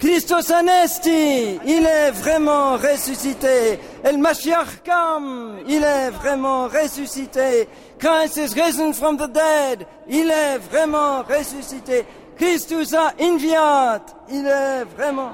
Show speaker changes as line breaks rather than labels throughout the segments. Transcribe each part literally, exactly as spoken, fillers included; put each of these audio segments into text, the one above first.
Christos anesti, il est vraiment ressuscité. El Mashiach come, il est vraiment ressuscité. Christ is risen from the dead, il est vraiment ressuscité. Christus a inviat, il est vraiment.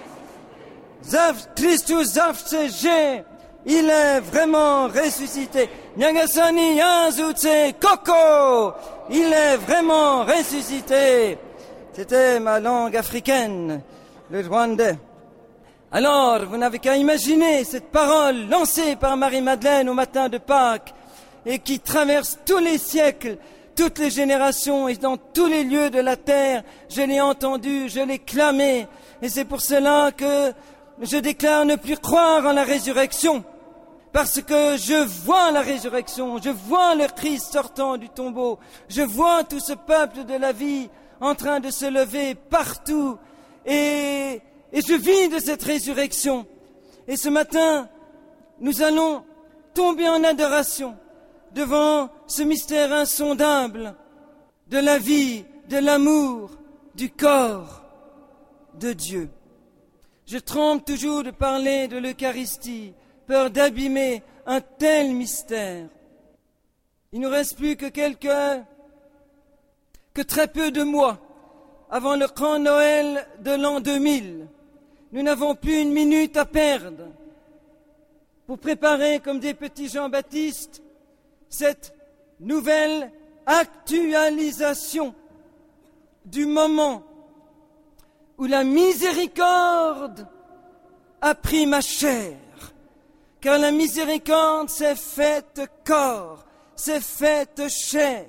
Christus zavtsege, il est vraiment ressuscité. Nyagasani yazutse koko, il est vraiment ressuscité. C'était ma langue africaine, le rwandais. Alors, vous n'avez qu'à imaginer cette parole lancée par Marie-Madeleine au matin de Pâques et qui traverse tous les siècles, toutes les générations et dans tous les lieux de la terre. Je l'ai entendue, je l'ai clamée et c'est pour cela que je déclare ne plus croire en la résurrection. Parce que je vois la résurrection, je vois le Christ sortant du tombeau, je vois tout ce peuple de la vie en train de se lever partout et, et je vis de cette résurrection. Et ce matin, nous allons tomber en adoration devant ce mystère insondable de la vie, de l'amour, du corps de Dieu. Je tremble toujours de parler de l'Eucharistie, peur d'abîmer un tel mystère. Il ne nous reste plus que quelques, que très peu de mois avant le grand Noël de l'an deux mille. Nous n'avons plus une minute à perdre pour préparer comme des petits Jean-Baptiste cette nouvelle actualisation du moment où la miséricorde a pris ma chair. Car la miséricorde s'est faite corps, s'est faite chair.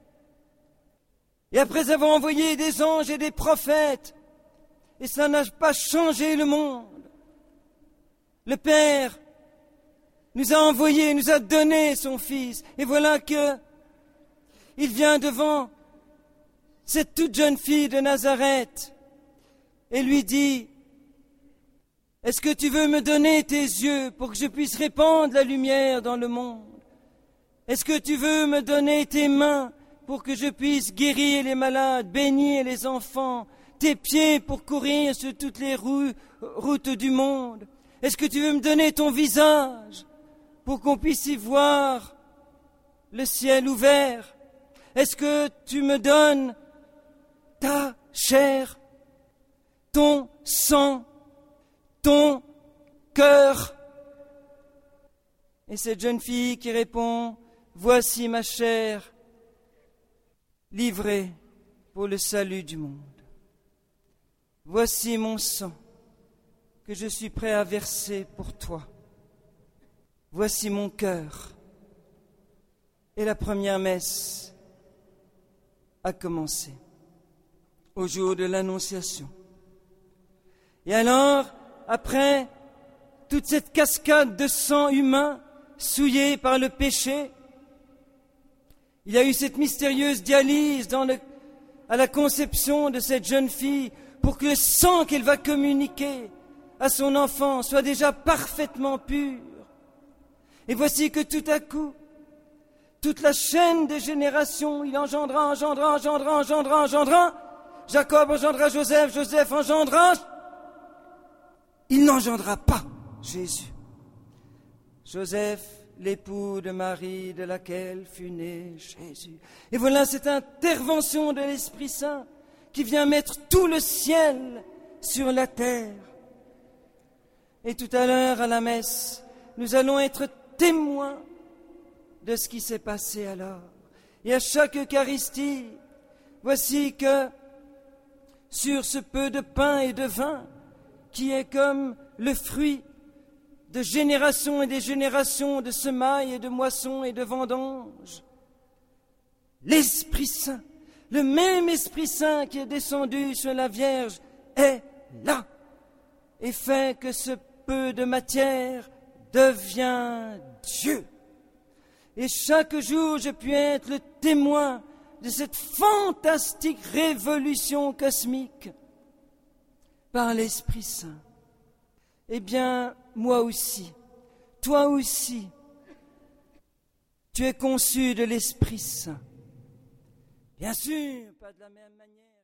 Et après avoir envoyé des anges et des prophètes, et ça n'a pas changé le monde, le Père nous a envoyé, nous a donné son Fils. Et voilà que il vient devant cette toute jeune fille de Nazareth et lui dit: est-ce que tu veux me donner tes yeux pour que je puisse répandre la lumière dans le monde? Est-ce que tu veux me donner tes mains pour que je puisse guérir les malades, bénir les enfants, tes pieds pour courir sur toutes les roues, routes du monde? Est-ce que tu veux me donner ton visage pour qu'on puisse y voir le ciel ouvert? Est-ce que tu me donnes ta chair, ton sang, ton cœur? Et cette jeune fille qui répond: voici ma chair livrée pour le salut du monde. Voici mon sang que je suis prêt à verser pour toi. Voici mon cœur. Et la première messe a commencé au jour de l'Annonciation. Et alors, après toute cette cascade de sang humain souillé par le péché, il y a eu cette mystérieuse dialyse dans le, à la conception de cette jeune fille pour que le sang qu'elle va communiquer à son enfant soit déjà parfaitement pur. Et voici que tout à coup, toute la chaîne des générations, il engendra, engendra, engendra, engendra, engendra, Jacob engendra Joseph, Joseph engendra, il n'engendra pas Jésus. Joseph, l'époux de Marie, de laquelle fut né Jésus. Et voilà cette intervention de l'Esprit Saint qui vient mettre tout le ciel sur la terre. Et tout à l'heure à la messe, nous allons être témoins de ce qui s'est passé alors. Et à chaque Eucharistie, voici que sur ce peu de pain et de vin, qui est comme le fruit de générations et des générations de semailles et de moissons et de vendanges, l'Esprit Saint, le même Esprit Saint qui est descendu sur la Vierge, est là et fait que ce peu de matière devient Dieu. Et chaque jour, je puis être le témoin de cette fantastique révolution cosmique par l'Esprit Saint. Eh bien, moi aussi, toi aussi, tu es conçu de l'Esprit Saint. Bien sûr, pas de la même manière.